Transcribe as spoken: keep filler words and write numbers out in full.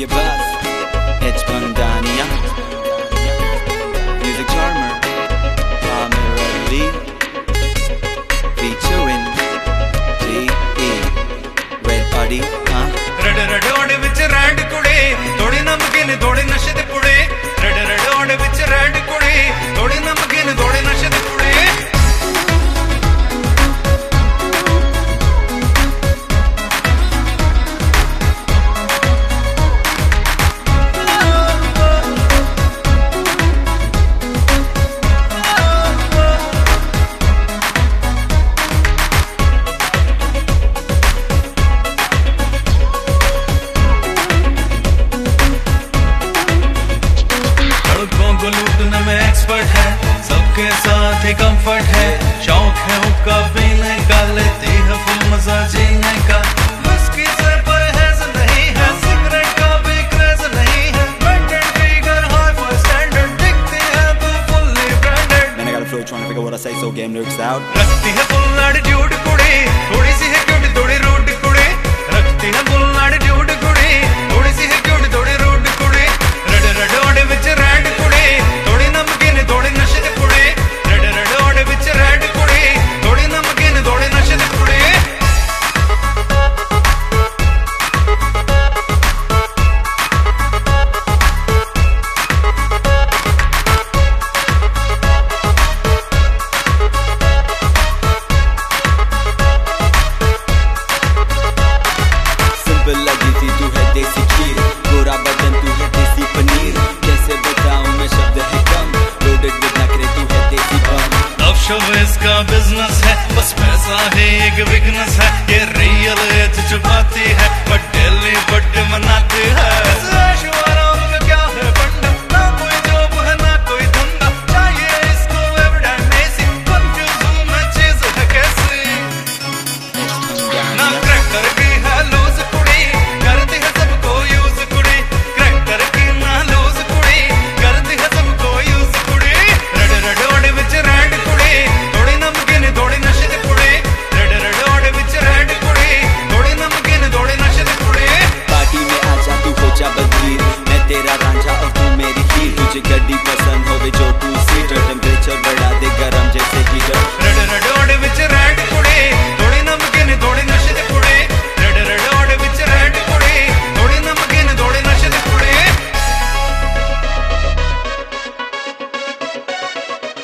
your buzz. It's Bandania. Music charmer. Amir Ali. Featuring G E. Red Buddy, huh? Red red ode vich red kude. Thodi namkin, thodi nashe de pude. Red red ode vich red kude. Thodi namkin, thodi nashe de pude. को लूटने में expert है, सबके साथ ही comfort है। शौक है हुक्का पीने का, लेती है फुल मजा जीने का। विस्की से परहेज नहीं है, सिगरेट का भी क्रेज नहीं है। Maintain figure hi fi standard, दिखती है तो fully branded. Man, I got a flow trying to figure what I say, so game lyrics out. रखती है फुल एटीट्यूड कुड़ी, थोड़ी सी है क्यूट थोड़ी रूड कुड़ी। रखती है फुल एटीट्यूड कुड़ी, थोड़ी सी है क्यूट थोड़ी रूड कुड़ी। रेड रेड ओडे विच रेड कुड़ी, थोड़ी नमकीन थोड़ी नशे दे कुड़ी। रेड रेड ओडे विच रेड कुड़ी, थोड़ी नमकीन थोड़ी नशे दे कुड़ी। लगी थी तू है देसी खीर, गोरा बदन तू है देसी पनीर। कैसे बताऊं मैं शब्द है कम, लोडेड विद नखरे तू है देसी बम। अब शो इसका बिजनेस है, बस पैसा है एक वीकनेस है।